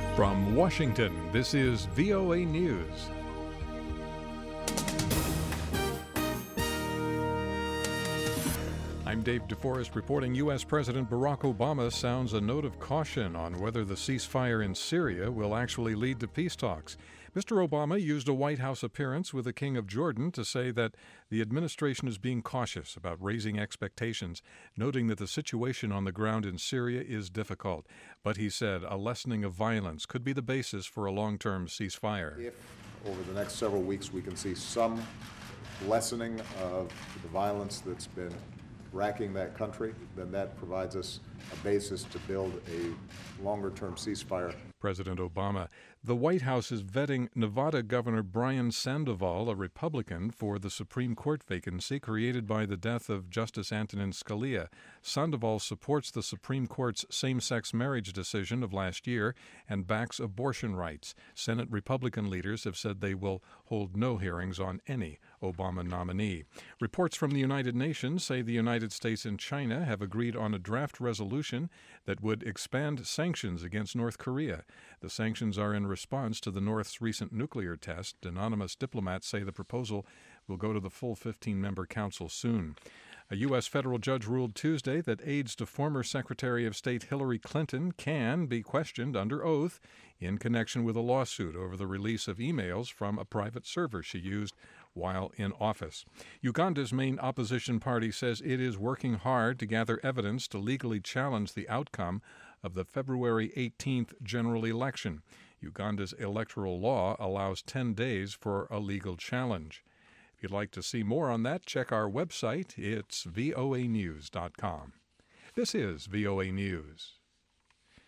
From Washington, this is VOA News. I'm Dave DeForest reporting U.S. President Barack Obama sounds a note of caution on whether the ceasefire in Syria will actually lead to peace talks. Mr. Obama used a White House appearance with the King of Jordan to say that the administration is being cautious about raising expectations, noting that the situation on the ground in Syria is difficult. But he said a lessening of violence could be the basis for a long-term ceasefire. If over the next several weeks we can see some lessening of the violence that's been racking that country, then that provides us a basis to build a longer-term ceasefire. President Obama. The White House is vetting Nevada Governor Brian Sandoval, a Republican, for the Supreme Court vacancy created by the death of Justice Antonin Scalia. Sandoval supports the Supreme Court's same-sex marriage decision of last year and backs abortion rights. Senate Republican leaders have said they will hold no hearings on any Obama nominee. Reports from the United Nations say the United States and China have agreed on a draft resolution that would expand sanctions against North Korea. The sanctions are in response to the North's recent nuclear test. Anonymous diplomats say the proposal will go to the full 15-member council soon. A U.S. federal judge ruled Tuesday that aides to former Secretary of State Hillary Clinton can be questioned under oath in connection with a lawsuit over the release of emails from a private server she used while in office. Uganda's main opposition party says it is working hard to gather evidence to legally challenge the outcome of the February 18th general election. Uganda's electoral law allows 10 days for a legal challenge. If you'd like to see more on that, check our website. It's voanews.com. This is VOA News.